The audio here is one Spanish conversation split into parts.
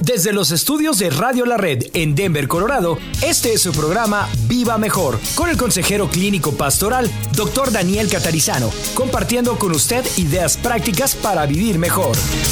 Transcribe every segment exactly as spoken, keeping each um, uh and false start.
Desde los estudios de Radio La Red en Denver, Colorado, este es su programa Viva Mejor, con el consejero clínico pastoral, doctor Daniel Catarizano, compartiendo con usted ideas prácticas para vivir mejor.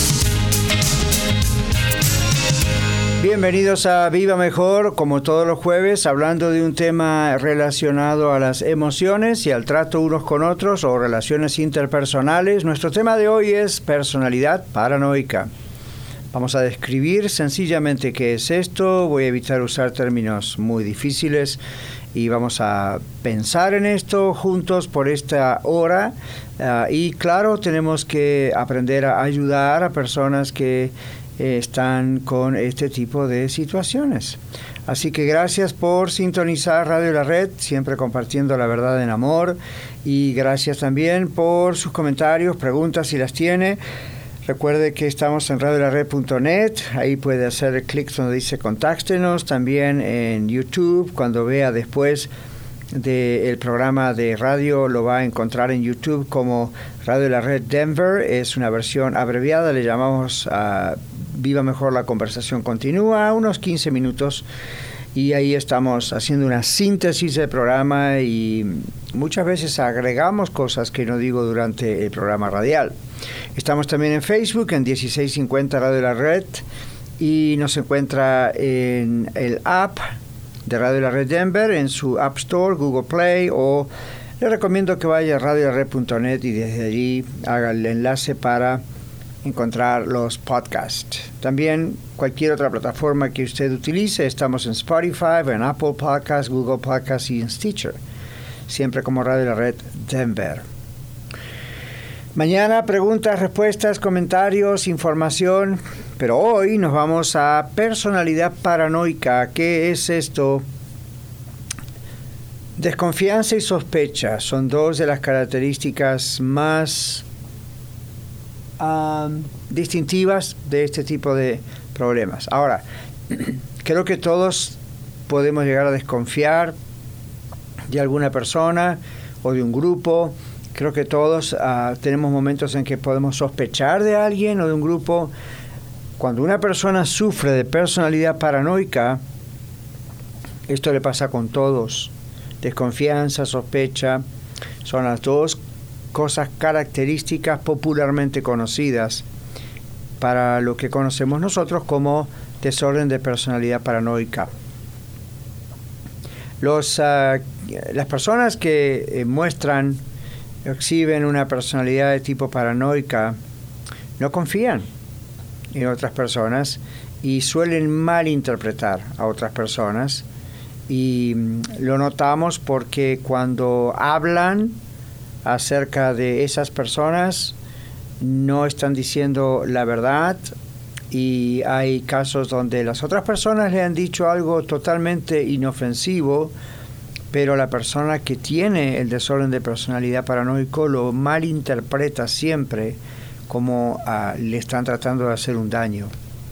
Bienvenidos a Viva Mejor, como todos los jueves, hablando de un tema relacionado a las emociones y al trato unos con otros o relaciones interpersonales. Nuestro tema de hoy es personalidad paranoica. Vamos a describir sencillamente qué es esto, voy a evitar usar términos muy difíciles y vamos a pensar en esto juntos por esta hora. Uh, y claro, tenemos que aprender a ayudar a personas que eh, están con este tipo de situaciones. Así que gracias por sintonizar Radio La Red, siempre compartiendo la verdad en amor. Y gracias también por sus comentarios, preguntas si las tiene. Recuerde que estamos en radio la red punto net, ahí puede hacer clic donde dice contáctenos, también en YouTube, cuando vea después del programa de radio lo va a encontrar en YouTube como Radio La Red Denver, es una versión abreviada, le llamamos a Viva Mejor la conversación continúa, unos quince minutos. Y ahí estamos haciendo una síntesis del programa y muchas veces agregamos cosas que no digo durante el programa radial. Estamos también en Facebook, en dieciséis cincuenta Radio La Red, y nos encuentra en el app de Radio La Red Denver, en su App Store, Google Play, o le recomiendo que vaya a radio la red punto net y desde allí haga el enlace para encontrar los podcasts. También cualquier otra plataforma que usted utilice, estamos en Spotify, en Apple Podcasts, Google Podcasts y en Stitcher, siempre como Radio La Red Denver. Mañana preguntas, respuestas, comentarios, información, pero hoy nos vamos a personalidad paranoica. ¿Qué es esto? Desconfianza y sospecha son dos de las características más Um, distintivas de este tipo de problemas. Ahora, creo que todos podemos llegar a desconfiar de alguna persona o de un grupo. Creo que todos uh, tenemos momentos en que podemos sospechar de alguien o de un grupo. Cuando una persona sufre de personalidad paranoica, esto le pasa con todos. Desconfianza, sospecha, son las dos cosas características popularmente conocidas para lo que conocemos nosotros como desorden de personalidad paranoica. Los, uh, las personas que eh, muestran, exhiben una personalidad de tipo paranoica, no confían en otras personas y suelen malinterpretar a otras personas. Y mm, lo notamos porque cuando hablan acerca de esas personas no están diciendo la verdad y hay casos donde las otras personas le han dicho algo totalmente inofensivo, pero la persona que tiene el desorden de personalidad paranoico lo malinterpreta siempre como uh, le están tratando de hacer un daño.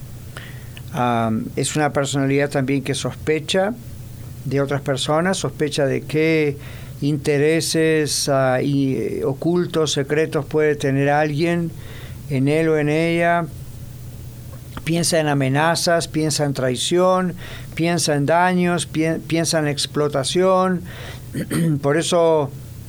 Um, es una personalidad también que sospecha de otras personas, sospecha de qué intereses uh, y, eh, ocultos, secretos puede tener alguien en él o en ella. Piensa en amenazas, piensa en traición, piensa en daños, pi- piensa en explotación. Por eso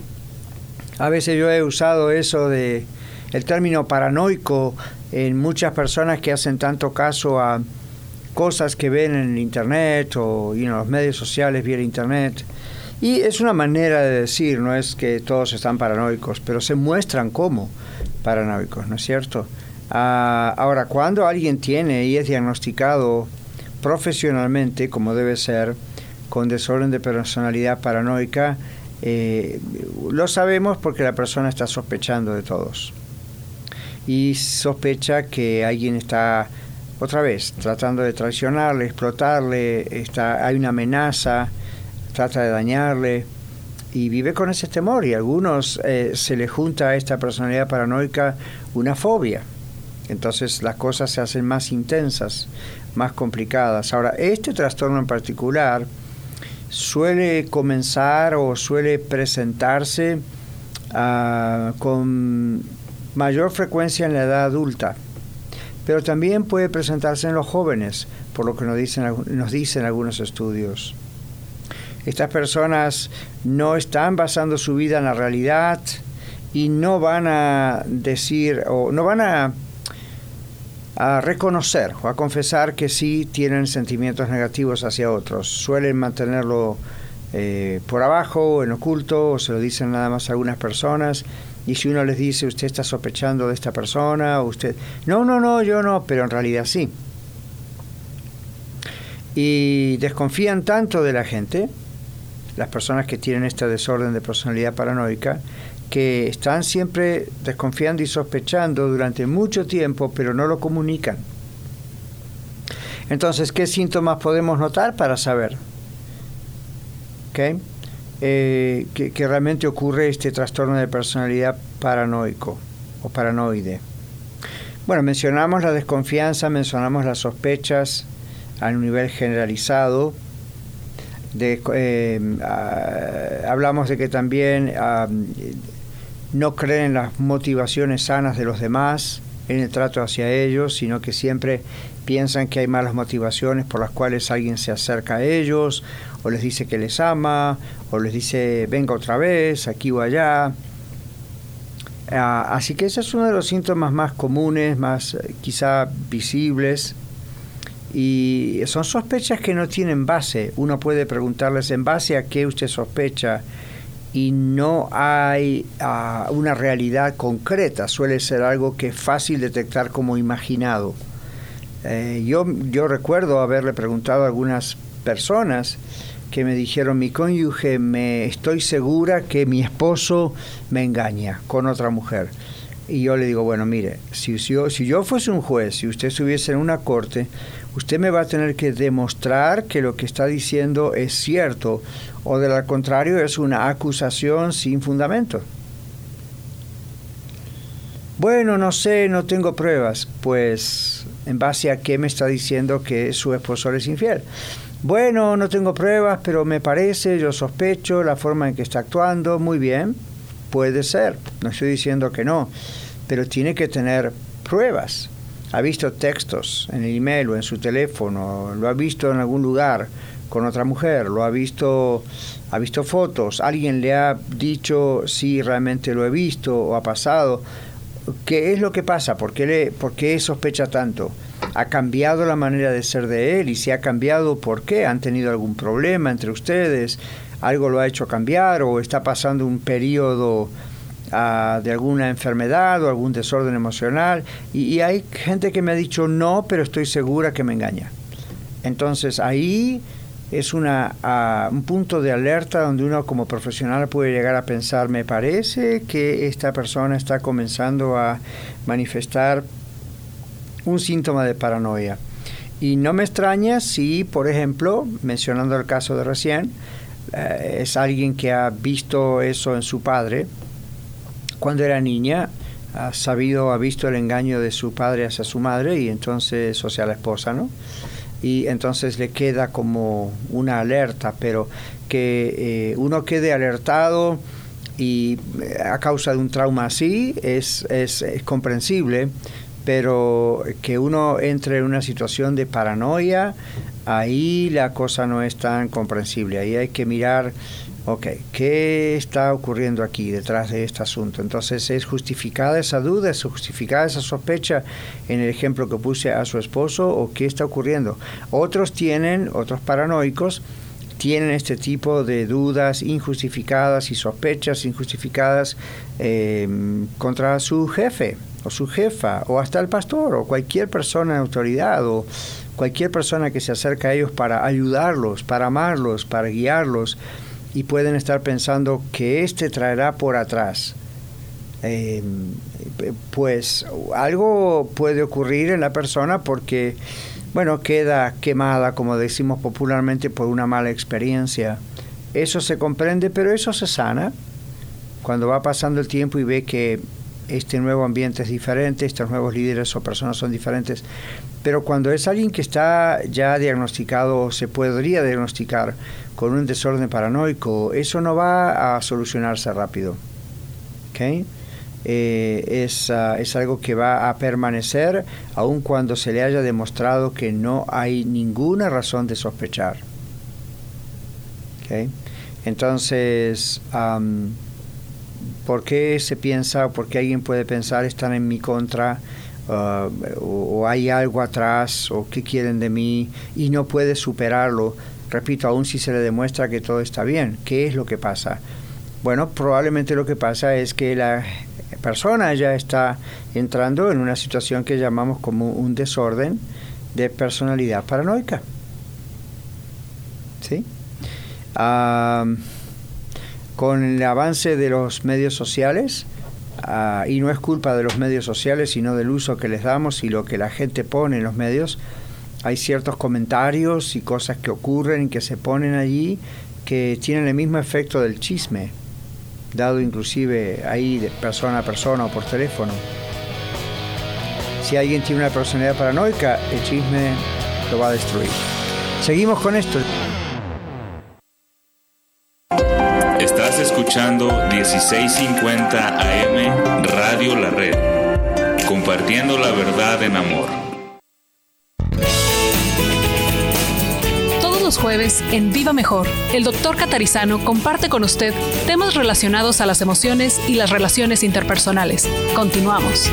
a veces yo he usado eso de el término paranoico en muchas personas que hacen tanto caso a cosas que ven en internet o en los medios sociales vía internet. Y es una manera de decir, no es que todos están paranoicos, pero se muestran como paranoicos, ¿no es cierto? Uh, ahora, cuando alguien tiene y es diagnosticado profesionalmente, como debe ser, con desorden de personalidad paranoica, eh, lo sabemos porque la persona está sospechando de todos. Y sospecha que alguien está, otra vez, tratando de traicionarle, explotarle, está, hay una amenaza, trata de dañarle y vive con ese temor, y a algunos eh, se le junta a esta personalidad paranoica una fobia. Entonces las cosas se hacen más intensas, más complicadas. Ahora, este trastorno en particular suele comenzar o suele presentarse uh, con mayor frecuencia en la edad adulta, pero también puede presentarse en los jóvenes, por lo que nos dicen, nos dicen algunos estudios. Estas personas no están basando su vida en la realidad y no van a decir o no van a, a reconocer o a confesar que sí tienen sentimientos negativos hacia otros. Suelen mantenerlo eh, por abajo, en oculto, o se lo dicen nada más a algunas personas. Y si uno les dice, usted está sospechando de esta persona, o usted, no, no, no, yo no, pero en realidad sí. Y desconfían tanto de la gente, las personas que tienen este desorden de personalidad paranoica, que están siempre desconfiando y sospechando durante mucho tiempo, pero no lo comunican. Entonces, ¿qué síntomas podemos notar para saber? ¿Okay? Eh, que, que realmente ocurre este trastorno de personalidad paranoico o paranoide. Bueno, mencionamos la desconfianza, mencionamos las sospechas a un nivel generalizado. De, eh, uh, hablamos de que también uh, no creen en las motivaciones sanas de los demás en el trato hacia ellos, sino que siempre piensan que hay malas motivaciones por las cuales alguien se acerca a ellos, o les dice que les ama, o les dice venga otra vez, aquí o allá. Uh, así que ese es uno de los síntomas más comunes, más uh, quizá visibles, y son sospechas que no tienen base. Uno puede preguntarles en base a qué usted sospecha, y no hay uh, una realidad concreta. Suele ser algo que es fácil detectar como imaginado. Eh, yo, yo recuerdo haberle preguntado a algunas personas que me dijeron, mi cónyuge, me estoy segura que mi esposo me engaña con otra mujer. Y yo le digo, bueno, mire, si yo, si yo fuese un juez, si usted estuviese en una corte, usted me va a tener que demostrar que lo que está diciendo es cierto, o de lo contrario es una acusación sin fundamento. Bueno, no sé, no tengo pruebas. Pues, ¿en base a qué me está diciendo que su esposo le es infiel? Bueno, no tengo pruebas, pero me parece, yo sospecho la forma en que está actuando. Muy bien, puede ser, no estoy diciendo que no, pero tiene que tener pruebas. Ha visto textos en el email o en su teléfono, lo ha visto en algún lugar con otra mujer, lo ha visto, ha visto fotos, alguien le ha dicho si realmente lo he visto o ha pasado. ¿Qué es lo que pasa? ¿Por qué, le, por qué sospecha tanto? ¿Ha cambiado la manera de ser de él? Y si ha cambiado, ¿por qué? ¿Han tenido algún problema entre ustedes? ¿Algo lo ha hecho cambiar? ¿O está pasando un periodo uh, de alguna enfermedad o algún desorden emocional? Y, y hay gente que me ha dicho no, pero estoy segura que me engaña. Entonces ahí es una, uh, un punto de alerta donde uno como profesional puede llegar a pensar, me parece que esta persona está comenzando a manifestar un síntoma de paranoia. Y no me extraña si, por ejemplo, mencionando el caso de recién, eh, es alguien que ha visto eso en su padre cuando era niña, ha sabido, ha visto el engaño de su padre hacia su madre y entonces, o sea, la esposa, ¿no? Y entonces le queda como una alerta, pero que eh, uno quede alertado y a causa de un trauma así es, es, es comprensible, pero que uno entre en una situación de paranoia, ahí la cosa no es tan comprensible. Ahí hay que mirar, ok, ¿qué está ocurriendo aquí detrás de este asunto? Entonces, ¿es justificada esa duda? ¿Es justificada esa sospecha en el ejemplo que puse a su esposo? ¿O qué está ocurriendo? Otros tienen, otros paranoicos, tienen este tipo de dudas injustificadas y sospechas injustificadas eh, contra su jefe o su jefa, o hasta el pastor, o cualquier persona de autoridad, o cualquier persona que se acerca a ellos para ayudarlos, para amarlos, para guiarlos, y pueden estar pensando que éste traerá por atrás. Eh, pues algo puede ocurrir en la persona porque, bueno, queda quemada, como decimos popularmente, por una mala experiencia. Eso se comprende, pero eso se sana cuando va pasando el tiempo y ve que este nuevo ambiente es diferente, estos nuevos líderes o personas son diferentes. Pero cuando es alguien que está ya diagnosticado, se podría diagnosticar con un desorden paranoico, eso no va a solucionarse rápido. ¿Okay? eh, es, uh, es algo que va a permanecer aun cuando se le haya demostrado que no hay ninguna razón de sospechar. ¿Okay? Entonces, um, ¿por qué se piensa, por qué alguien puede pensar están en mi contra, uh, o, o hay algo atrás, o qué quieren de mí, y no puede superarlo? Repito, aún si se le demuestra que todo está bien, ¿qué es lo que pasa? Bueno, probablemente lo que pasa es que la persona ya está entrando en una situación que llamamos como un desorden de personalidad paranoica. ¿Sí? Uh, con el avance de los medios sociales, uh, y no es culpa de los medios sociales, sino del uso que les damos y lo que la gente pone en los medios, hay ciertos comentarios y cosas que ocurren y que se ponen allí que tienen el mismo efecto del chisme, dado inclusive ahí de persona a persona o por teléfono. Si alguien tiene una personalidad paranoica, el chisme lo va a destruir. Seguimos con esto. Estás escuchando dieciséis cincuenta A M Radio La Red, compartiendo la verdad en amor. Todos los jueves en Viva Mejor, el doctor Catarizano comparte con usted temas relacionados a las emociones y las relaciones interpersonales. Continuamos.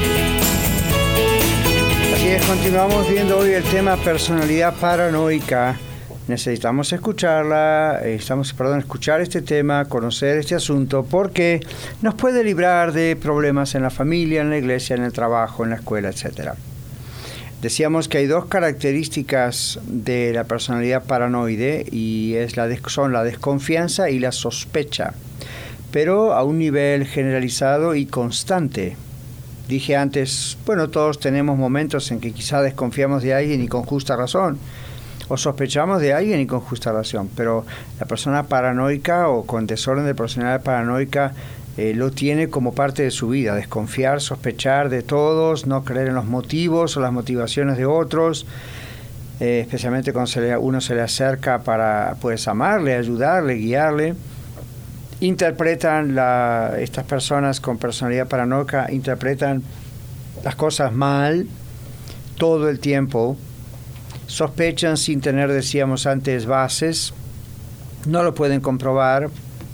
Así es, continuamos viendo hoy el tema personalidad paranoica. Necesitamos escucharla, estamos, perdón, escuchar este tema, conocer este asunto, porque nos puede librar de problemas en la familia, en la iglesia, en el trabajo, en la escuela, etcétera. Decíamos que hay dos características de la personalidad paranoide y es la des- son la desconfianza y la sospecha, pero a un nivel generalizado y constante. Dije antes, bueno, todos tenemos momentos en que quizá desconfiamos de alguien y con justa razón, o sospechamos de alguien y con justa razón, pero la persona paranoica o con desorden de personalidad paranoica eh, lo tiene como parte de su vida: desconfiar, sospechar de todos, no creer en los motivos o las motivaciones de otros, eh, especialmente cuando se le, uno se le acerca para pues amarle, ayudarle, guiarle. Interpretan, la, estas personas con personalidad paranoica interpretan las cosas mal todo el tiempo. Sospechan sin tener, decíamos antes, bases, no lo pueden comprobar,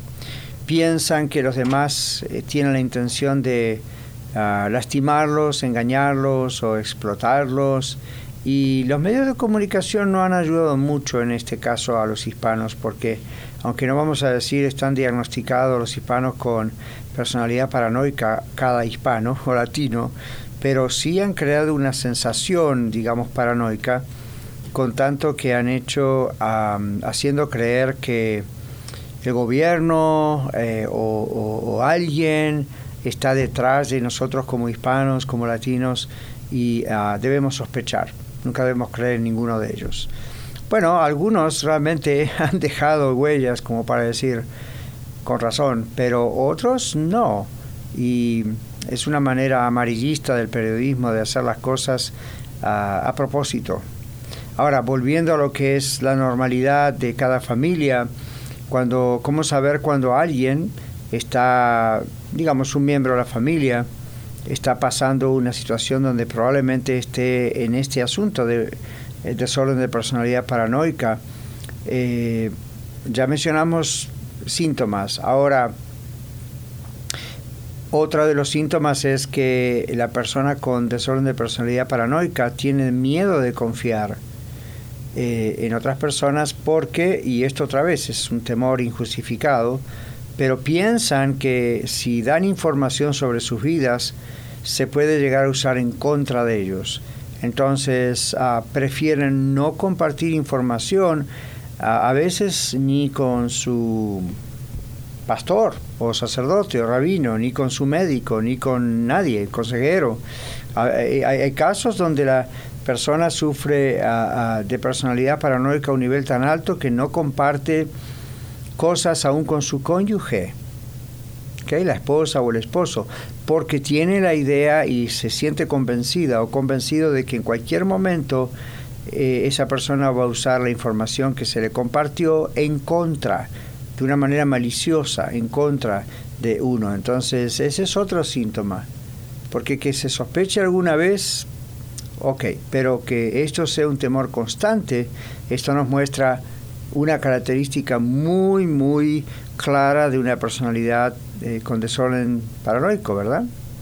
piensan que los demás eh, tienen la intención de uh, lastimarlos, engañarlos o explotarlos, y los medios de comunicación no han ayudado mucho en este caso a los hispanos, porque aunque no vamos a decir están diagnosticados los hispanos con personalidad paranoica, cada hispano o latino, pero sí han creado una sensación, digamos, paranoica, con tanto que han hecho, um, haciendo creer que el gobierno eh, o, o, o alguien está detrás de nosotros como hispanos, como latinos, y uh, debemos sospechar, nunca debemos creer en ninguno de ellos. Bueno, algunos realmente han dejado huellas, como para decir, con razón, pero otros no, y es una manera amarillista del periodismo de hacer las cosas uh, a propósito. Ahora, volviendo a lo que es la normalidad de cada familia, cuando, ¿cómo saber cuando alguien está, digamos, un miembro de la familia, está pasando una situación donde probablemente esté en este asunto de el desorden de personalidad paranoica? Eh, ya mencionamos síntomas. Ahora, otro de los síntomas es que la persona con desorden de personalidad paranoica tiene miedo de confiar Eh, en otras personas porque, y esto otra vez es un temor injustificado, pero piensan que si dan información sobre sus vidas se puede llegar a usar en contra de ellos. Entonces uh, prefieren no compartir información, uh, a veces ni con su pastor o sacerdote o rabino, ni con su médico, ni con nadie, consejero. Uh, hay, hay casos donde la persona sufre uh, uh, de personalidad paranoica a un nivel tan alto que no comparte cosas aún con su cónyuge, ¿okay? La esposa o el esposo, porque tiene la idea y se siente convencida o convencido de que en cualquier momento eh, esa persona va a usar la información que se le compartió en contra de una manera maliciosa en contra de uno. Entonces, ese es otro síntoma. Porque que se sospeche alguna vez, ok, pero que esto sea un temor constante, esto nos muestra una característica muy, muy clara de una personalidad eh, con desorden paranoico, ¿verdad?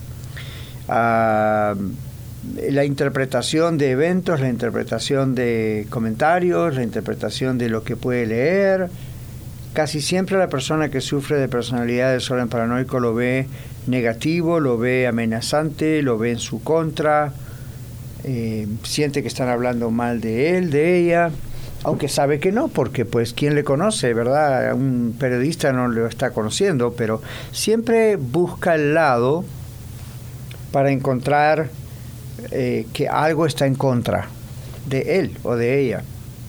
Uh, la interpretación de eventos, la interpretación de comentarios, la interpretación de lo que puede leer. Casi siempre la persona que sufre de personalidad de desorden paranoico lo ve negativo, lo ve amenazante, lo ve en su contra, eh, siente que están hablando mal de él, de ella, aunque sabe que no, porque pues quién le conoce, ¿verdad? Un periodista no lo está conociendo, pero siempre busca el lado para encontrar eh, que algo está en contra de él o de ella.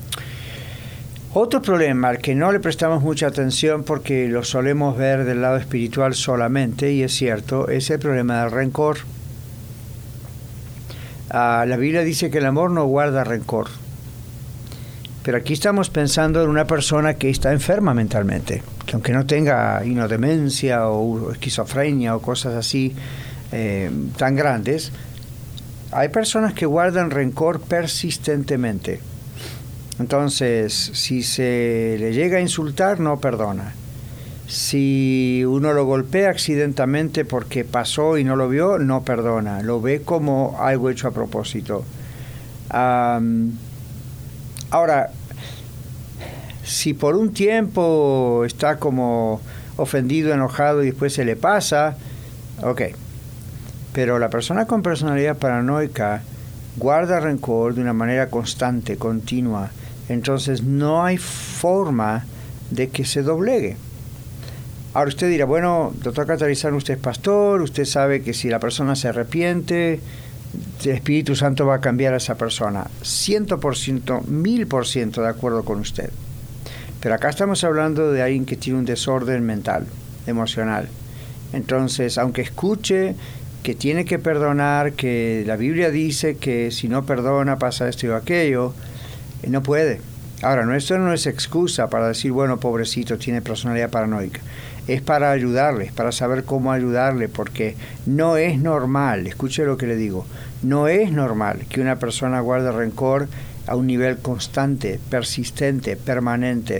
Otro problema al que no le prestamos mucha atención porque lo solemos ver del lado espiritual solamente, y es cierto, es el problema del rencor. Ah, la Biblia dice que el amor no guarda rencor. Pero aquí estamos pensando en una persona que está enferma mentalmente, que aunque no tenga you know, demencia o esquizofrenia o cosas así eh, tan grandes, hay personas que guardan rencor persistentemente. Entonces, si se le llega a insultar, no perdona. Si uno lo golpea accidentalmente porque pasó y no lo vio, no perdona. Lo ve como algo hecho a propósito. Um, ahora, si por un tiempo está como ofendido, enojado y después se le pasa, ok. Pero la persona con personalidad paranoica guarda rencor de una manera constante, continua. Entonces no hay forma de que se doblegue. Ahora usted dirá, bueno, doctor Catarizano, usted es pastor, usted sabe que si la persona se arrepiente, el Espíritu Santo va a cambiar a esa persona. Ciento por ciento, mil por ciento de acuerdo con usted. Pero acá estamos hablando de alguien que tiene un desorden mental, emocional. Entonces, aunque escuche que tiene que perdonar, que la Biblia dice que si no perdona pasa esto y aquello, no puede. Ahora, esto no es excusa para decir, bueno, pobrecito, tiene personalidad paranoica. Es para ayudarle, es para saber cómo ayudarle, porque no es normal, escuche lo que le digo, no es normal que una persona guarde rencor a un nivel constante, persistente, permanente.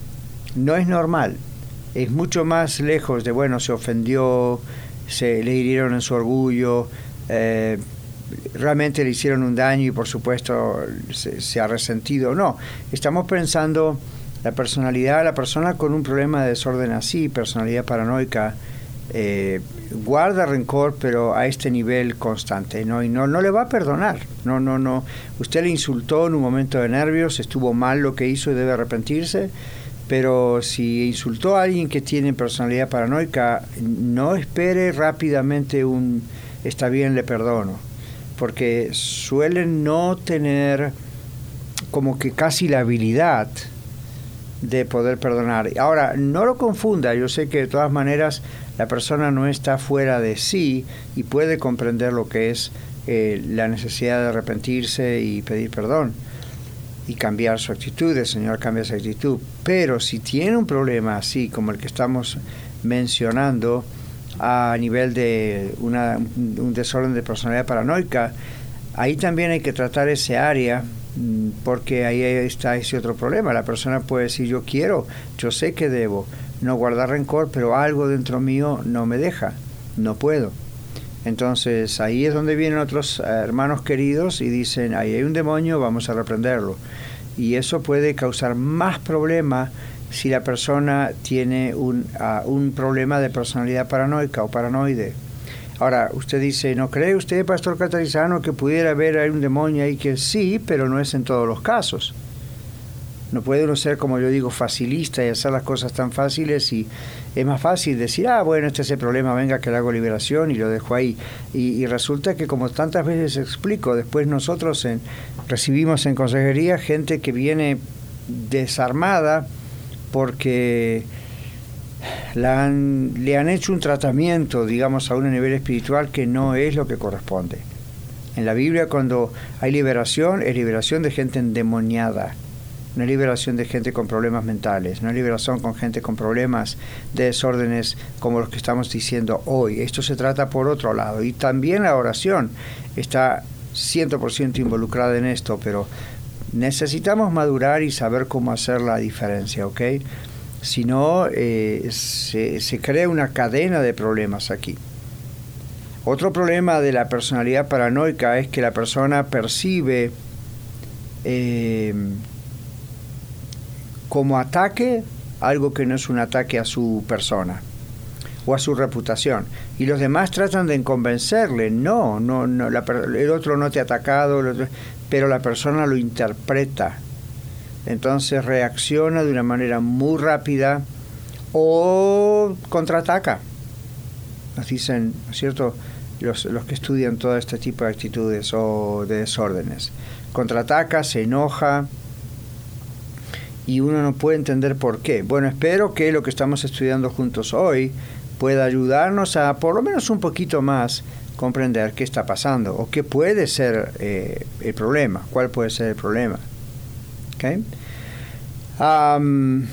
No es normal. Es mucho más lejos de, bueno, se ofendió, se le hirieron en su orgullo, eh, realmente le hicieron un daño y por supuesto se, se ha resentido. No, estamos pensando la personalidad, la persona con un problema de desorden así, personalidad paranoica, eh, guarda rencor, pero a este nivel constante, ¿no? Y no, no le va a perdonar. No, no, no. Usted le insultó en un momento de nervios, estuvo mal lo que hizo y debe arrepentirse. Pero si insultó a alguien que tiene personalidad paranoica, no espere rápidamente un está bien, le perdono, porque suelen no tener como que casi la habilidad de poder perdonar. Ahora, no lo confunda, yo sé que de todas maneras la persona no está fuera de sí y puede comprender lo que es eh, la necesidad de arrepentirse y pedir perdón y cambiar su actitud. El Señor cambia su actitud, pero si tiene un problema así como el que estamos mencionando a nivel de una, un desorden de personalidad paranoica, ahí también hay que tratar ese área, porque ahí está ese otro problema. La persona puede decir, yo quiero, yo sé que debo no guardar rencor, pero algo dentro mío no me deja, no puedo. Entonces ahí es donde vienen otros hermanos queridos y dicen, ahí hay un demonio, vamos a reprenderlo. Y eso puede causar más problema si la persona tiene un, uh, un problema de personalidad paranoica o paranoide. Ahora, usted dice, ¿no cree usted, pastor Catarizano, que pudiera haber un demonio ahí? Que sí, pero no es en todos los casos. No puede uno ser, como yo digo, facilista y hacer las cosas tan fáciles, y es más fácil decir, ah, bueno, este es el problema, venga que le hago liberación y lo dejo ahí. Y, y resulta que, como tantas veces explico, después nosotros en, recibimos en consejería gente que viene desarmada porque la han, le han hecho un tratamiento, digamos, a un nivel espiritual que no es lo que corresponde. En la Biblia, cuando hay liberación, es liberación de gente endemoniada, no es liberación de gente con problemas mentales, no es liberación con gente con problemas de desórdenes como los que estamos diciendo hoy. Esto se trata por otro lado. Y también la oración está cien por ciento involucrada en esto, pero necesitamos madurar y saber cómo hacer la diferencia, ¿ok? Si no, eh, se, se crea una cadena de problemas aquí. Otro problema de la personalidad paranoica es que la persona percibe eh, como ataque algo que no es un ataque a su persona o a su reputación, y los demás tratan de convencerle, no, no, no la, el otro no te ha atacado, el otro, pero la persona lo interpreta, entonces reacciona de una manera muy rápida o contraataca. Nos dicen, ¿no es cierto?, los, los que estudian todo este tipo de actitudes o de desórdenes. Contraataca, se enoja, y uno no puede entender por qué. Bueno, espero que lo que estamos estudiando juntos hoy pueda ayudarnos a, por lo menos un poquito más, comprender qué está pasando, o qué puede ser eh, el problema, cuál puede ser el problema. ¿Okay? Um,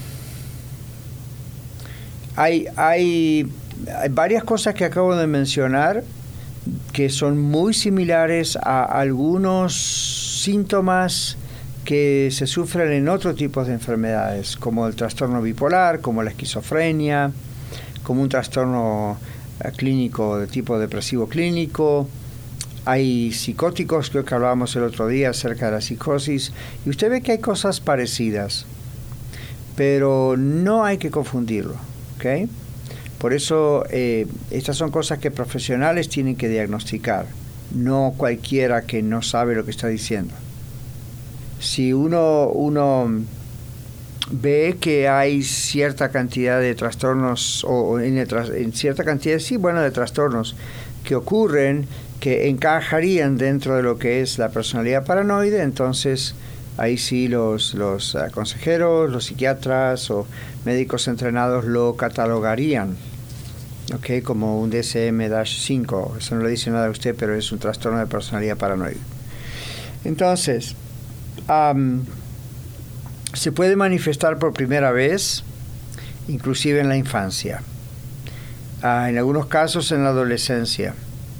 hay, hay, hay varias cosas que acabo de mencionar que son muy similares a algunos síntomas que se sufren en otro tipo de enfermedades, como el trastorno bipolar, como la esquizofrenia, como un trastorno uh, clínico de tipo depresivo clínico. Hay psicóticos, creo que hablábamos el otro día acerca de la psicosis, y usted ve que hay cosas parecidas, pero no hay que confundirlo, ¿ok? Por eso eh, estas son cosas que profesionales tienen que diagnosticar, no cualquiera que no sabe lo que está diciendo. Si uno, uno ve que hay cierta cantidad de trastornos, o en, el, en cierta cantidad, sí, bueno, de trastornos que ocurren, que encajarían dentro de lo que es la personalidad paranoide, entonces ahí sí los, los uh, consejeros, los psiquiatras o médicos entrenados lo catalogarían, ¿okay?, como un D S M cinco. Eso no le dice nada a usted, pero es un trastorno de personalidad paranoide. Entonces, um, se puede manifestar por primera vez, inclusive en la infancia, uh, en algunos casos en la adolescencia.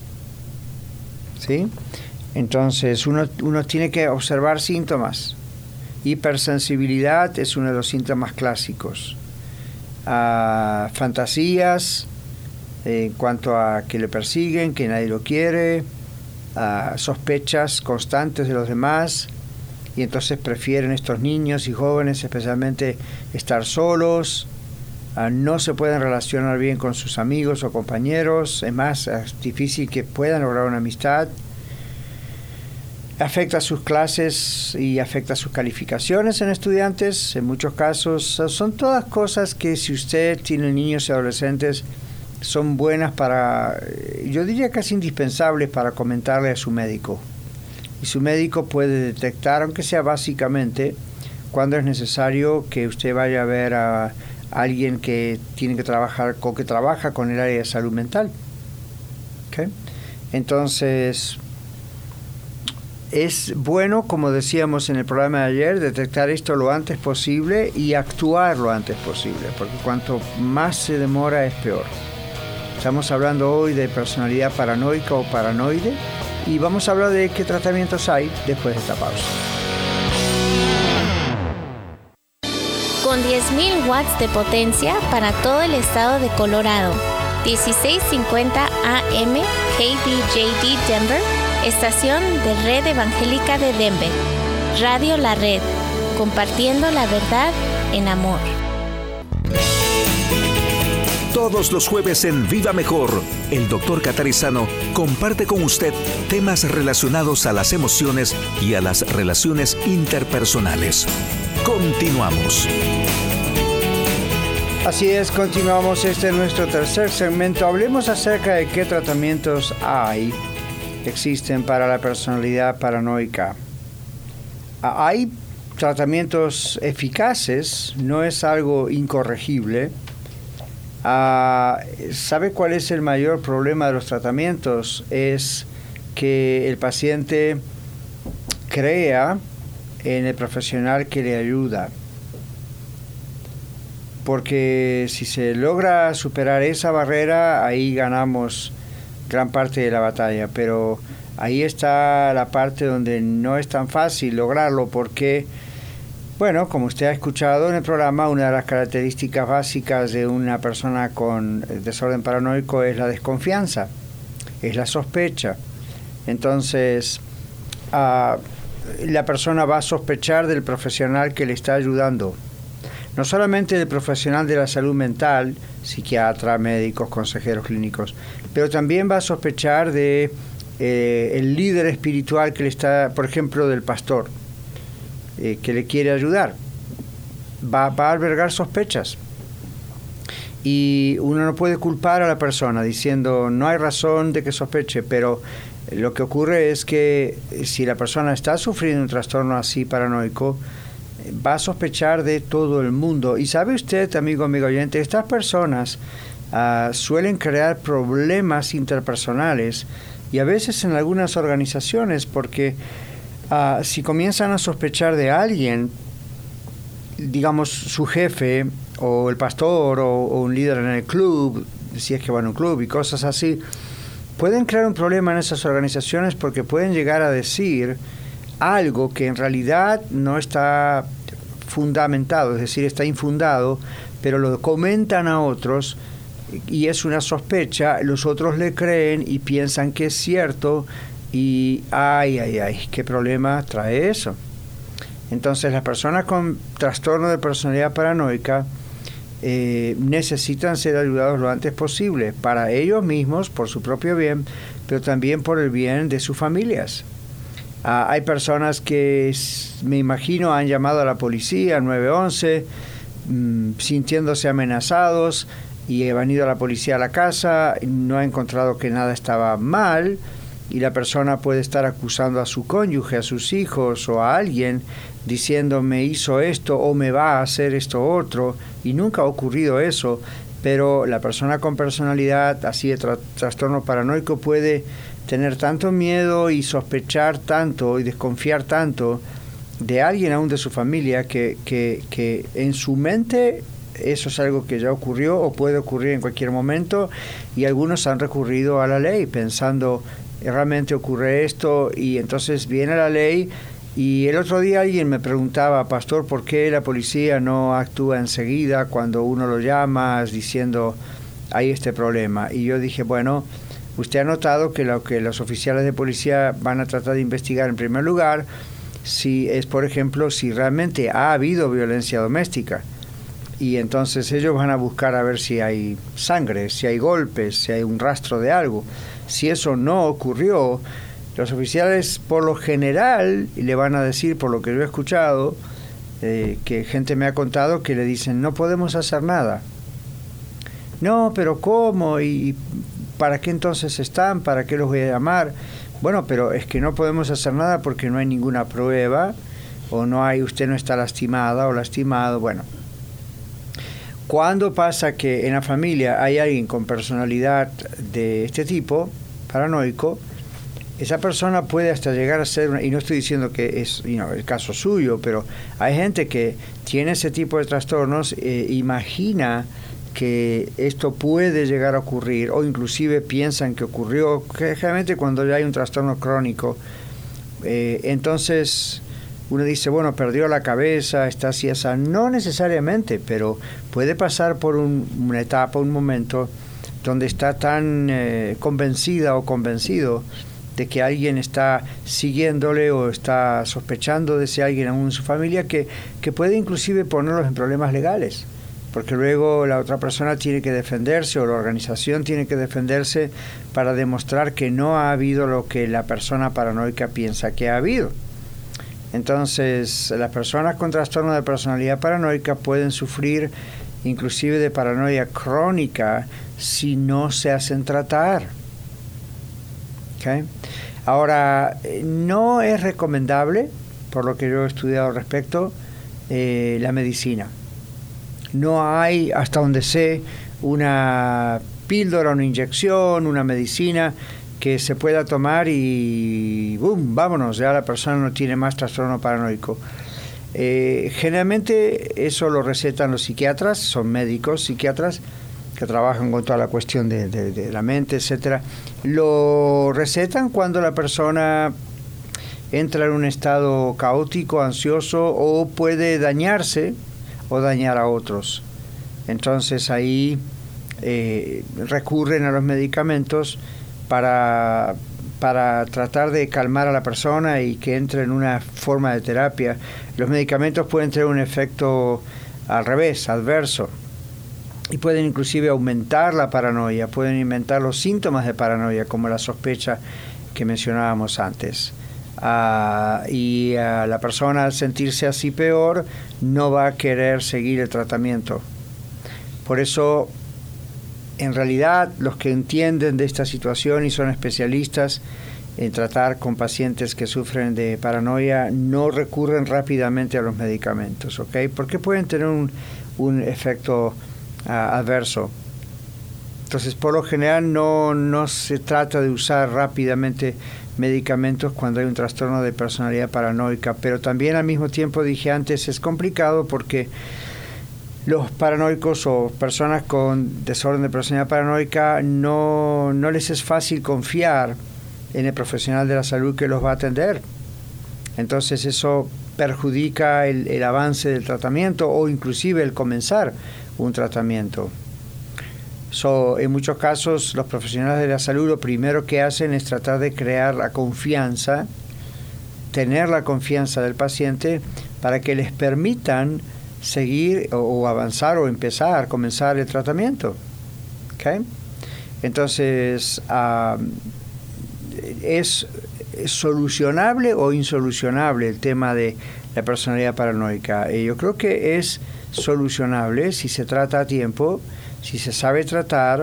¿Sí? Entonces uno, uno tiene que observar síntomas. Hipersensibilidad es uno de los síntomas clásicos. Uh, fantasías eh, en cuanto a que le persiguen, que nadie lo quiere, uh, sospechas constantes de los demás, y entonces prefieren estos niños y jóvenes especialmente estar solos. Uh, no se pueden relacionar bien con sus amigos o compañeros, es más, es difícil que puedan lograr una amistad. Afecta sus clases y afecta sus calificaciones en estudiantes, en muchos casos. Son todas cosas que, si usted tiene niños y adolescentes, son buenas para, yo diría casi indispensables para comentarle a su médico. Y su médico puede detectar, aunque sea básicamente, cuando es necesario que usted vaya a ver a alguien que tiene que trabajar, o que trabaja con el área de salud mental. ¿Okay? Entonces, es bueno, como decíamos en el programa de ayer, detectar esto lo antes posible y actuar lo antes posible, porque cuanto más se demora es peor. Estamos hablando hoy de personalidad paranoica o paranoide, y vamos a hablar de qué tratamientos hay después de esta pausa. Con diez mil watts de potencia para todo el estado de Colorado. dieciséis cincuenta A M K D J D Denver, estación de Red Evangélica de Denver. Radio La Red, compartiendo la verdad en amor. Todos los jueves en Viva Mejor, el doctor Catarizano comparte con usted temas relacionados a las emociones y a las relaciones interpersonales. Continuamos. Así es, continuamos. Este es nuestro tercer segmento. Hablemos acerca de qué tratamientos hay, existen para la personalidad paranoica. Hay tratamientos eficaces, no es algo incorregible. Uh, ¿Sabe cuál es el mayor problema de los tratamientos? Es que el paciente crea en el profesional que le ayuda. Porque si se logra superar esa barrera, ahí ganamos gran parte de la batalla. Pero ahí está la parte donde no es tan fácil lograrlo, porque, bueno, como usted ha escuchado en el programa, una de las características básicas de una persona con desorden paranoico es la desconfianza, es la sospecha. Entonces, uh, la persona va a sospechar del profesional que le está ayudando. No solamente del profesional de la salud mental, psiquiatra, médicos, consejeros clínicos, pero también va a sospechar de eh, el líder espiritual que le está, por ejemplo, del pastor, eh, que le quiere ayudar. Va, va a albergar sospechas. Y uno no puede culpar a la persona diciendo no hay razón de que sospeche, pero lo que ocurre es que si la persona está sufriendo un trastorno así paranoico, va a sospechar de todo el mundo. Y sabe usted, amigo, amigo oyente, estas personas uh, suelen crear problemas interpersonales y a veces en algunas organizaciones, porque uh, si comienzan a sospechar de alguien, digamos su jefe o el pastor o, o un líder en el club, si es que van a un club y cosas así, pueden crear un problema en esas organizaciones porque pueden llegar a decir algo que en realidad no está fundamentado, es decir, está infundado, pero lo comentan a otros y es una sospecha, los otros le creen y piensan que es cierto y ay, ay, ay, ¿qué problema trae eso? Entonces las personas con trastorno de personalidad paranoica eh, necesitan ser ayudados lo antes posible, para ellos mismos, por su propio bien, pero también por el bien de sus familias. Ah, hay personas que, me imagino, han llamado a la policía, al nueve once, mmm, sintiéndose amenazados, y han ido a la policía a la casa, no ha encontrado que nada estaba mal, y la persona puede estar acusando a su cónyuge, a sus hijos o a alguien, diciendo me hizo esto o me va a hacer esto otro, y nunca ha ocurrido eso, pero la persona con personalidad así de tra- trastorno paranoico puede tener tanto miedo y sospechar tanto y desconfiar tanto de alguien aún de su familia que, que, que en su mente eso es algo que ya ocurrió o puede ocurrir en cualquier momento, y algunos han recurrido a la ley pensando realmente ocurre esto, y entonces viene la ley. Y el otro día alguien me preguntaba, pastor, ¿por qué la policía no actúa enseguida cuando uno lo llama diciendo hay este problema? Y yo dije, bueno, usted ha notado que lo que los oficiales de policía van a tratar de investigar en primer lugar si es, por ejemplo, si realmente ha habido violencia doméstica. Y entonces ellos van a buscar a ver si hay sangre, si hay golpes, si hay un rastro de algo. Si eso no ocurrió, los oficiales por lo general le van a decir, por lo que yo he escuchado, eh, que gente me ha contado que le dicen, no podemos hacer nada. No, pero ¿cómo? ¿Y para qué entonces están? ¿Para qué los voy a llamar? Bueno, pero es que no podemos hacer nada porque no hay ninguna prueba, o no hay, usted no está lastimada o lastimado. Bueno, ¿cuándo pasa que en la familia hay alguien con personalidad de este tipo, paranoico? Esa persona puede hasta llegar a ser, una, y no estoy diciendo que es you know, el caso suyo, pero hay gente que tiene ese tipo de trastornos, eh, imagina que esto puede llegar a ocurrir, o inclusive piensan que ocurrió, generalmente cuando ya hay un trastorno crónico, eh, entonces uno dice, bueno, perdió la cabeza, está así, esa. No necesariamente, pero puede pasar por un, una etapa, un momento, donde está tan eh, convencida o convencido de que alguien está siguiéndole o está sospechando de ese alguien aún en su familia, que, que puede inclusive ponerlos en problemas legales, porque luego la otra persona tiene que defenderse o la organización tiene que defenderse para demostrar que no ha habido lo que la persona paranoica piensa que ha habido. Entonces, las personas con trastorno de personalidad paranoica pueden sufrir inclusive de paranoia crónica si no se hacen tratar. ¿Okay? Ahora, no es recomendable, por lo que yo he estudiado al respecto, eh, la medicina. No hay, hasta donde sé, una píldora, una inyección, una medicina que se pueda tomar y ¡boom! Vámonos, ya la persona no tiene más trastorno paranoico. Eh, generalmente eso lo recetan los psiquiatras, son médicos psiquiatras que trabajan con toda la cuestión de, de, de la mente, etcétera. Lo recetan cuando la persona entra en un estado caótico, ansioso, o puede dañarse o dañar a otros. Entonces ahí eh, recurren a los medicamentos para, para tratar de calmar a la persona y que entre en una forma de terapia. Los medicamentos pueden tener un efecto al revés, adverso, y pueden inclusive aumentar la paranoia, pueden aumentar los síntomas de paranoia, como la sospecha que mencionábamos antes. Uh, y uh, la persona, al sentirse así peor, no va a querer seguir el tratamiento. Por eso, en realidad, los que entienden de esta situación y son especialistas en tratar con pacientes que sufren de paranoia, no recurren rápidamente a los medicamentos, ¿ok? Porque pueden tener un, un efecto uh, adverso. Entonces, por lo general, no, no se trata de usar rápidamente medicamentos cuando hay un trastorno de personalidad paranoica, pero también al mismo tiempo, dije antes, es complicado porque los paranoicos o personas con desorden de personalidad paranoica no, no les es fácil confiar en el profesional de la salud que los va a atender. Entonces eso perjudica el, el avance del tratamiento o inclusive el comenzar un tratamiento. So, en muchos casos los profesionales de la salud lo primero que hacen es tratar de crear la confianza, tener la confianza del paciente para que les permitan seguir o, o avanzar o empezar, comenzar el tratamiento. ¿Okay? Entonces, uh, ¿es, ¿es solucionable o insolucionable el tema de la personalidad paranoica? Eh, yo creo que es solucionable si se trata a tiempo, si se sabe tratar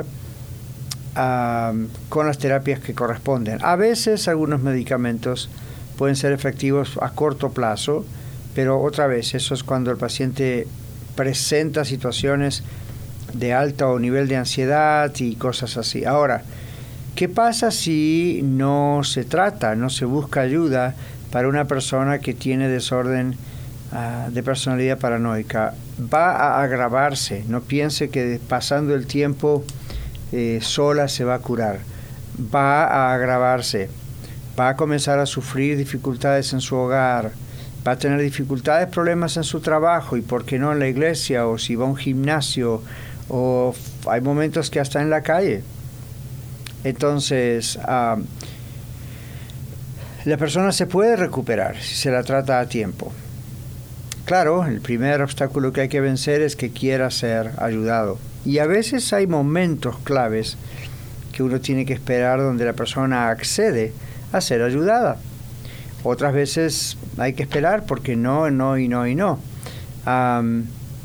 uh, con las terapias que corresponden. A veces algunos medicamentos pueden ser efectivos a corto plazo, pero otra vez, eso es cuando el paciente presenta situaciones de alto nivel de ansiedad y cosas así. Ahora, ¿qué pasa si no se trata, no se busca ayuda para una persona que tiene desorden uh, de personalidad paranoica? Va a agravarse. No piense que pasando el tiempo eh, sola se va a curar. Va a agravarse. Va a comenzar a sufrir dificultades en su hogar. Va a tener dificultades, problemas en su trabajo y por qué no en la iglesia, o si va a un gimnasio, o hay momentos que hasta en la calle. Entonces, uh, la persona se puede recuperar si se la trata a tiempo. Claro, el primer obstáculo que hay que vencer es que quiera ser ayudado. Y a veces hay momentos claves que uno tiene que esperar donde la persona accede a ser ayudada. Otras veces hay que esperar porque no, no y no y no. Um,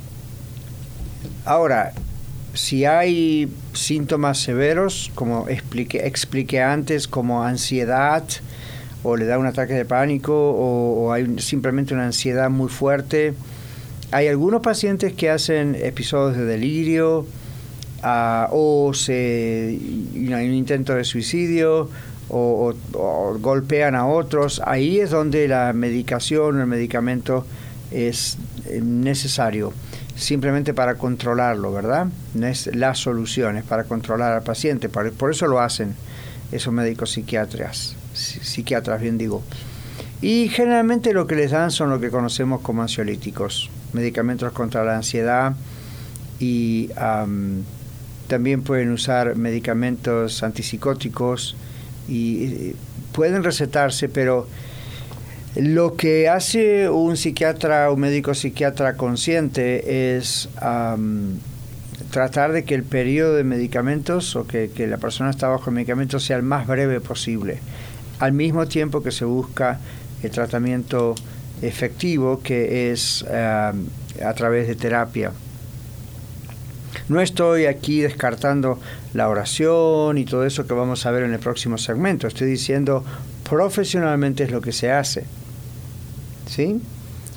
ahora, si hay síntomas severos, como expliqué, expliqué antes, como ansiedad, o le da un ataque de pánico, o, o hay simplemente una ansiedad muy fuerte. Hay algunos pacientes que hacen episodios de delirio, uh, o se, you know, hay un intento de suicidio, o, o, o golpean a otros. Ahí es donde la medicación o el medicamento es necesario, simplemente para controlarlo, ¿verdad? No es la solución, es para controlar al paciente. Por, por eso lo hacen esos médicos psiquiatras. psiquiatras, bien digo. Y generalmente lo que les dan son lo que conocemos como ansiolíticos, medicamentos contra la ansiedad, y um, también pueden usar medicamentos antipsicóticos y, y pueden recetarse, pero lo que hace un psiquiatra o un médico psiquiatra consciente es um, tratar de que el periodo de medicamentos o que, que la persona está bajo medicamentos sea el más breve posible, al mismo tiempo que se busca el tratamiento efectivo, que es uh, a través de terapia. No estoy aquí descartando la oración y todo eso que vamos a ver en el próximo segmento. Estoy diciendo profesionalmente es lo que se hace. ¿Sí?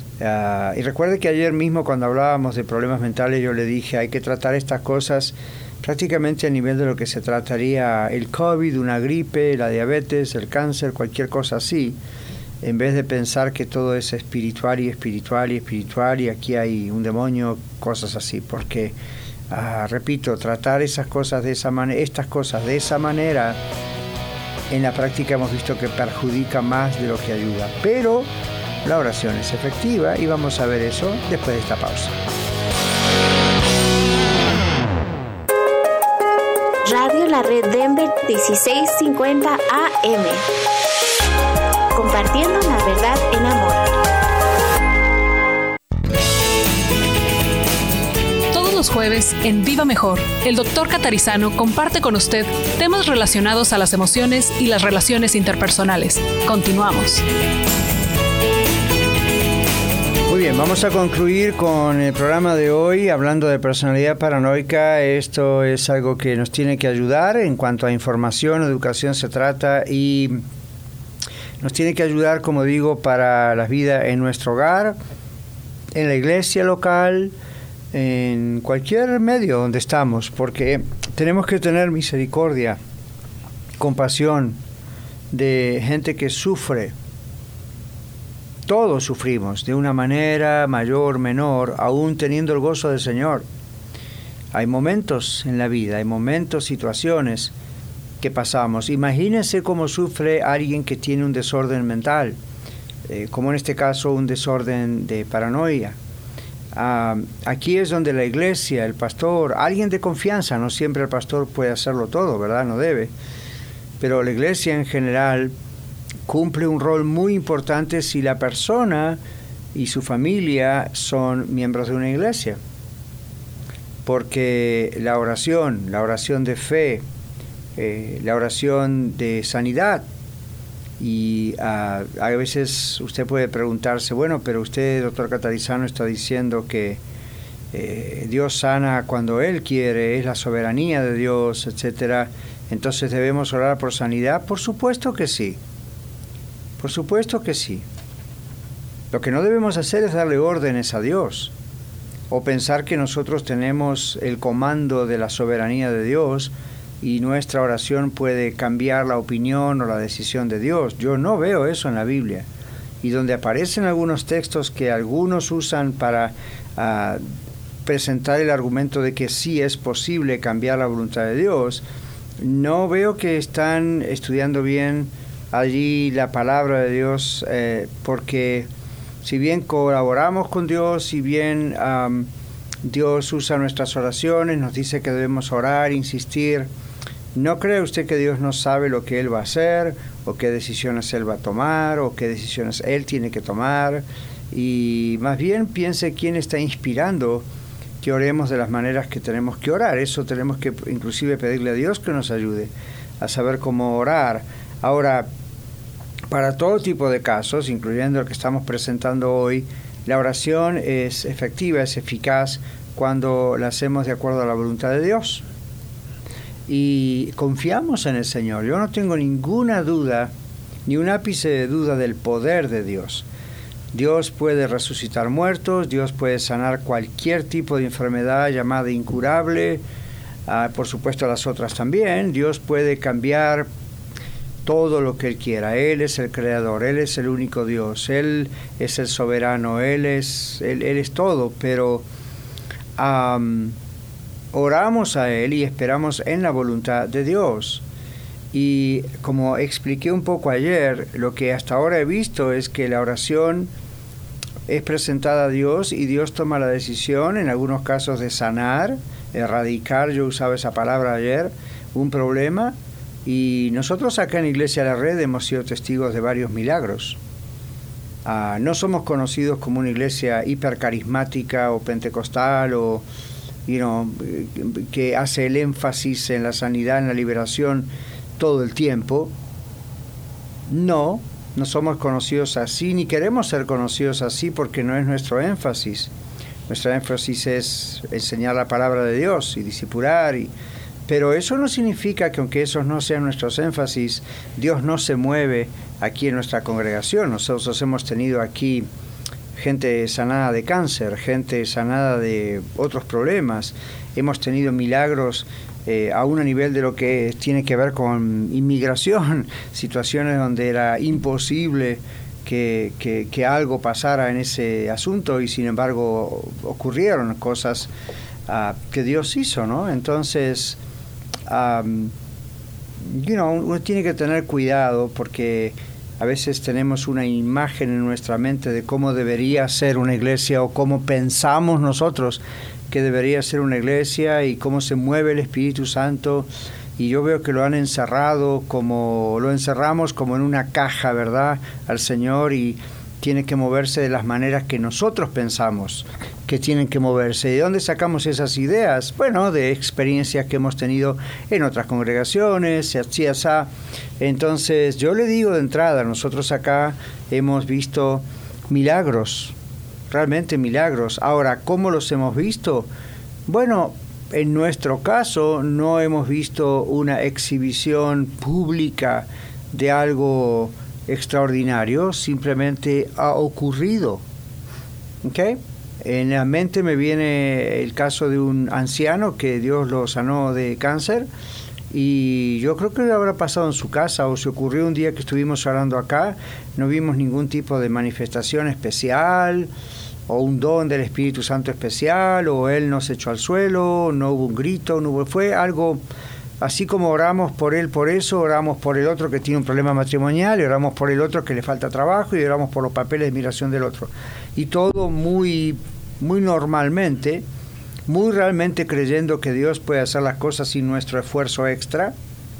Uh, y recuerde que ayer mismo cuando hablábamos de problemas mentales yo le dije hay que tratar estas cosas prácticamente a nivel de lo que se trataría el COVID, una gripe, la diabetes, el cáncer, cualquier cosa así, en vez de pensar que todo es espiritual y espiritual y espiritual y aquí hay un demonio, cosas así, porque, uh, repito, tratar esas cosas de esa manera, estas cosas de esa manera, en la práctica hemos visto que perjudica más de lo que ayuda. Pero la oración es efectiva y vamos a ver eso después de esta pausa. Radio La Red Denver dieciséis cincuenta A M. Compartiendo la verdad en amor. Todos los jueves, en Viva Mejor, el doctor Catarizano comparte con usted temas relacionados a las emociones y las relaciones interpersonales. Continuamos. Muy bien, vamos a concluir con el programa de hoy hablando de personalidad paranoica. Esto es algo que nos tiene que ayudar en cuanto a información, educación se trata y nos tiene que ayudar, como digo, para la vida en nuestro hogar, en la iglesia local, en cualquier medio donde estamos, porque tenemos que tener misericordia, compasión de gente que sufre. Todos sufrimos de una manera mayor, menor, aún teniendo el gozo del Señor. Hay momentos en la vida, hay momentos, situaciones que pasamos. Imagínense cómo sufre alguien que tiene un desorden mental, eh, como en este caso un desorden de paranoia. Uh, aquí es donde la iglesia, el pastor, alguien de confianza, no siempre el pastor puede hacerlo todo, ¿verdad? No debe. Pero la iglesia en general cumple un rol muy importante si la persona y su familia son miembros de una iglesia. Porque la oración, la oración de fe, eh, la oración de sanidad, y uh, a veces usted puede preguntarse, bueno, pero usted, doctor Catarizano, está diciendo que eh, Dios sana cuando Él quiere, es la soberanía de Dios, etcétera. Entonces, ¿debemos orar por sanidad? Por supuesto que sí. Por supuesto que sí. Lo que no debemos hacer es darle órdenes a Dios o pensar que nosotros tenemos el comando de la soberanía de Dios y nuestra oración puede cambiar la opinión o la decisión de Dios. Yo no veo eso en la Biblia. Y donde aparecen algunos textos que algunos usan para uh, presentar el argumento de que sí es posible cambiar la voluntad de Dios, no veo que están estudiando bien allí la palabra de Dios, eh, porque si bien colaboramos con Dios, si bien um, Dios usa nuestras oraciones, nos dice que debemos orar, insistir, ¿no cree usted que Dios no sabe lo que Él va a hacer, o qué decisiones Él va a tomar, o qué decisiones Él tiene que tomar? Y más bien piense quién está inspirando que oremos de las maneras que tenemos que orar. Eso tenemos que inclusive pedirle a Dios que nos ayude a saber cómo orar. Ahora, para todo tipo de casos, incluyendo el que estamos presentando hoy, la oración es efectiva, es eficaz cuando la hacemos de acuerdo a la voluntad de Dios. Y confiamos en el Señor. Yo no tengo ninguna duda, ni un ápice de duda del poder de Dios. Dios puede resucitar muertos, Dios puede sanar cualquier tipo de enfermedad llamada incurable, uh, por supuesto las otras también. Dios puede cambiar todo lo que Él quiera. Él es el creador, Él es el único Dios, Él es el soberano, Él es, Él, Él es todo, pero um, oramos a Él y esperamos en la voluntad de Dios. Y como expliqué un poco ayer, lo que hasta ahora he visto es que la oración es presentada a Dios y Dios toma la decisión, en algunos casos, de sanar, erradicar, yo usaba esa palabra ayer, un problema. Y nosotros acá en Iglesia La Red hemos sido testigos de varios milagros. Uh, no somos conocidos como una iglesia hipercarismática o pentecostal o you know, que hace el énfasis en la sanidad, en la liberación todo el tiempo. No, no somos conocidos así, ni queremos ser conocidos así porque no es nuestro énfasis. Nuestro énfasis es enseñar la palabra de Dios y discipular y pero eso no significa que aunque esos no sean nuestros énfasis, Dios no se mueve aquí en nuestra congregación. Nosotros hemos tenido aquí gente sanada de cáncer, gente sanada de otros problemas. Hemos tenido milagros eh, aún a nivel de lo que tiene que ver con inmigración, situaciones donde era imposible que, que, que algo pasara en ese asunto y sin embargo ocurrieron cosas uh, que Dios hizo, ¿no? Entonces, um, you know, uno tiene que tener cuidado porque a veces tenemos una imagen en nuestra mente de cómo debería ser una iglesia o cómo pensamos nosotros que debería ser una iglesia y cómo se mueve el Espíritu Santo. Y yo veo que lo han encerrado como, lo encerramos como en una caja, ¿verdad?, al Señor, y tiene que moverse de las maneras que nosotros pensamos que tienen que moverse. ¿De dónde sacamos esas ideas? Bueno, de experiencias que hemos tenido en otras congregaciones, así, así. Entonces, yo le digo de entrada, nosotros acá hemos visto milagros, realmente milagros. Ahora, ¿cómo los hemos visto? Bueno, en nuestro caso no hemos visto una exhibición pública de algo extraordinario, simplemente ha ocurrido. ¿Ok? En la mente me viene el caso de un anciano que Dios lo sanó de cáncer y yo creo que lo habrá pasado en su casa o se ocurrió un día que estuvimos orando acá, no vimos ningún tipo de manifestación especial o un don del Espíritu Santo especial, o él no se echó al suelo, no hubo un grito, no hubo, fue algo así como oramos por él por eso, oramos por el otro que tiene un problema matrimonial, y oramos por el otro que le falta trabajo, y oramos por los papeles de migración del otro. Y todo muy, muy normalmente, muy realmente creyendo que Dios puede hacer las cosas sin nuestro esfuerzo extra,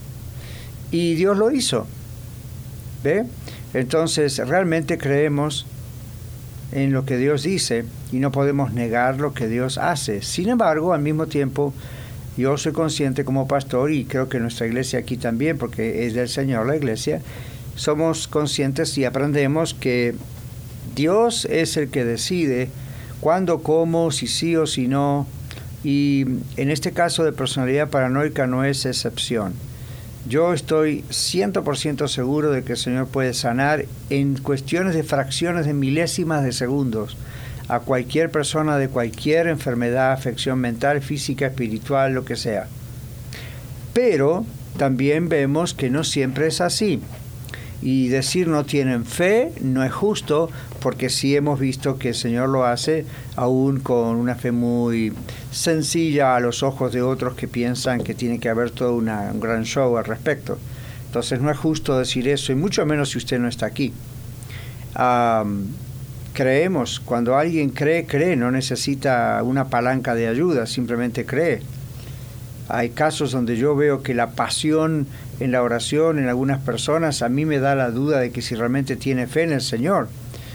y Dios lo hizo. ¿Ve? Entonces, realmente creemos en lo que Dios dice y no podemos negar lo que Dios hace. Sin embargo, al mismo tiempo, yo soy consciente como pastor, y creo que nuestra iglesia aquí también, porque es del Señor la iglesia, somos conscientes y aprendemos que Dios es el que decide cuándo, cómo, si sí o si no, y en este caso de personalidad paranoica no es excepción. Yo estoy cien por ciento seguro de que el Señor puede sanar en cuestiones de fracciones de milésimas de segundos a cualquier persona de cualquier enfermedad, afección mental, física, espiritual, lo que sea. Pero también vemos que no siempre es así. Y decir no tienen fe no es justo, porque sí hemos visto que el Señor lo hace aún con una fe muy sencilla a los ojos de otros que piensan que tiene que haber todo una, un gran show al respecto. Entonces no es justo decir eso, y mucho menos si usted no está aquí. Um, creemos, cuando alguien cree, cree, no necesita una palanca de ayuda, simplemente cree. Hay casos donde yo veo que la pasión en la oración en algunas personas a mí me da la duda de que si realmente tiene fe en el Señor,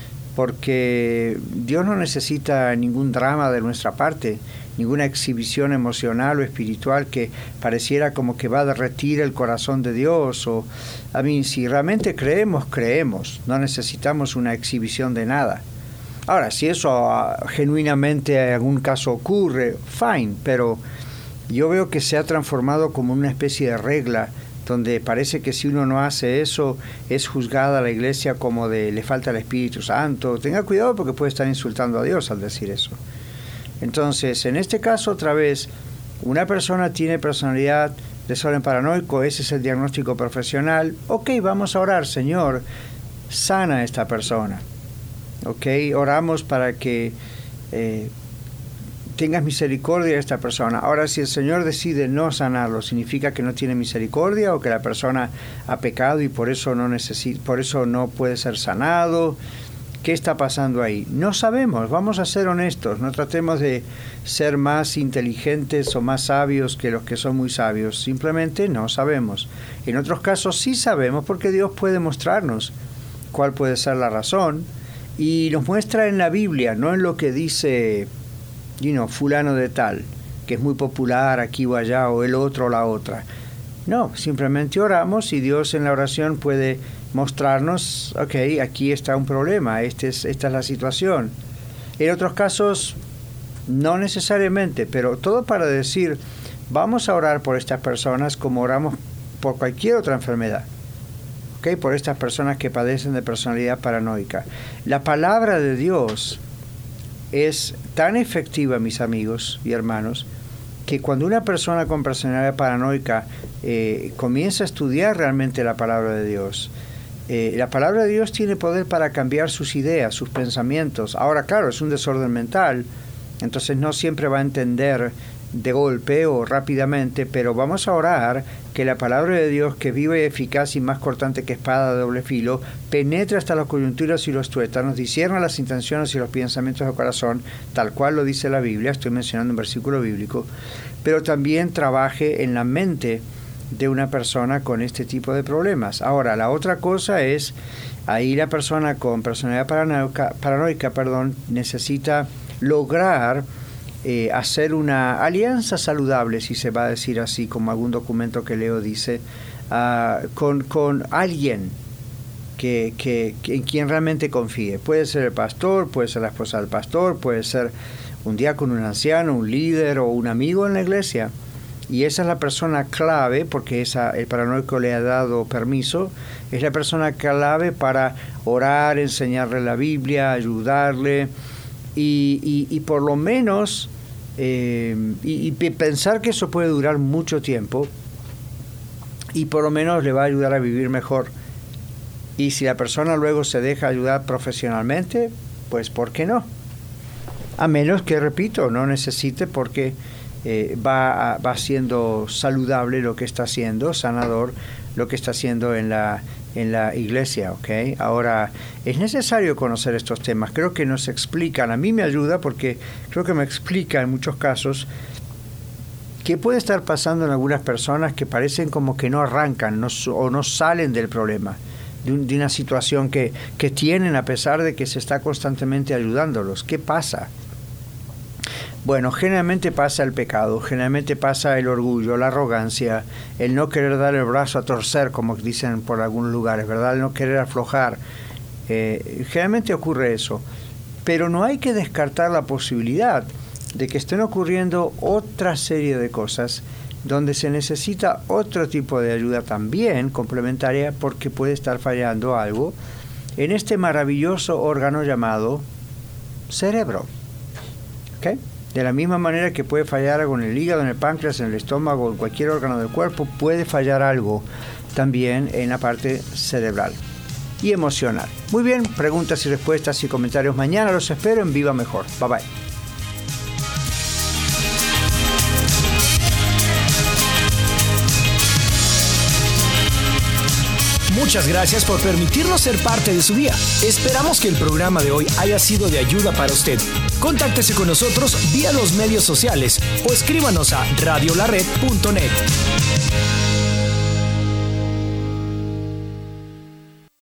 porque Dios no necesita ningún drama de nuestra parte, ninguna exhibición emocional o espiritual que pareciera como que va a derretir el corazón de Dios. O, a mí, si realmente creemos, creemos, no necesitamos una exhibición de nada. Ahora, si eso uh, genuinamente en algún caso ocurre, fine, pero yo veo que se ha transformado como una especie de regla, donde parece que si uno no hace eso, es juzgada la iglesia como de le falta el Espíritu Santo. Tenga cuidado porque puede estar insultando a Dios al decir eso. Entonces, en este caso, otra vez, una persona tiene personalidad desorden paranoico, ese es el diagnóstico profesional. Ok, vamos a orar, Señor, sana a esta persona. Ok, oramos para que eh, tengas misericordia de esta persona. Ahora, si el Señor decide no sanarlo, ¿significa que no tiene misericordia o que la persona ha pecado y por eso no necesita, por eso no puede ser sanado? ¿Qué está pasando ahí? No sabemos, vamos a ser honestos, no tratemos de ser más inteligentes o más sabios que los que son muy sabios, simplemente no sabemos. En otros casos sí sabemos, porque Dios puede mostrarnos cuál puede ser la razón, y nos muestra en la Biblia, no en lo que dice, you know, fulano de tal, que es muy popular aquí o allá, o el otro o la otra. No, simplemente oramos y Dios en la oración puede mostrarnos, ok, aquí está un problema, este es, esta es la situación. En otros casos, no necesariamente, pero todo para decir, vamos a orar por estas personas como oramos por cualquier otra enfermedad. ¿okay? Por estas personas que padecen de personalidad paranoica. La palabra de Dios es tan efectiva, mis amigos y hermanos, que cuando una persona con personalidad paranoica eh, comienza a estudiar realmente la palabra de Dios, eh, la palabra de Dios tiene poder para cambiar sus ideas, sus pensamientos. Ahora, claro, es un desorden mental, entonces no siempre va a entender de golpe o rápidamente, pero vamos a orar que la palabra de Dios, que vive, eficaz y más cortante que espada de doble filo, penetre hasta las coyunturas y los tuétanos, discierna las intenciones y los pensamientos del corazón, tal cual lo dice la Biblia, estoy mencionando un versículo bíblico, pero también trabaje en la mente de una persona con este tipo de problemas. Ahora, la otra cosa es, ahí la persona con personalidad paranoica, paranoica perdón, necesita lograr Eh, hacer una alianza saludable, si se va a decir así, como algún documento que leo dice, uh, con, con alguien que, que, que en quien realmente confíe. Puede ser el pastor, puede ser la esposa del pastor, puede ser un diácono, un anciano, un líder o un amigo en la iglesia. Y esa es la persona clave, porque esa, el paranoico le ha dado permiso, es la persona clave para orar, enseñarle la Biblia, ayudarle, Y, y, y por lo menos eh, y, y pensar que eso puede durar mucho tiempo y por lo menos le va a ayudar a vivir mejor. Y si la persona luego se deja ayudar profesionalmente, pues ¿por qué no? A menos que, repito, no necesite, porque eh, va, va siendo saludable lo que está haciendo, sanador lo que está haciendo en la en la iglesia, ¿ok? Ahora, es necesario conocer estos temas. Creo que nos explican, a mí me ayuda porque creo que me explica en muchos casos qué puede estar pasando en algunas personas que parecen como que no arrancan no, o no salen del problema, de, un, de una situación que, que tienen a pesar de que se está constantemente ayudándolos. ¿Qué pasa? Bueno, generalmente pasa el pecado, generalmente pasa el orgullo, la arrogancia, el no querer dar el brazo a torcer, como dicen por algunos lugares, ¿verdad? El no querer aflojar. Eh, generalmente ocurre eso. Pero no hay que descartar la posibilidad de que estén ocurriendo otra serie de cosas donde se necesita otro tipo de ayuda también complementaria, porque puede estar fallando algo en este maravilloso órgano llamado cerebro. ¿Ok? De la misma manera que puede fallar algo en el hígado, en el páncreas, en el estómago, en cualquier órgano del cuerpo, puede fallar algo también en la parte cerebral y emocional. Muy bien, preguntas y respuestas y comentarios mañana. Los espero en Viva Mejor. Bye bye. Muchas gracias por permitirnos ser parte de su día. Esperamos que el programa de hoy haya sido de ayuda para usted. Contáctese con nosotros vía los medios sociales o escríbanos a radio la red punto net.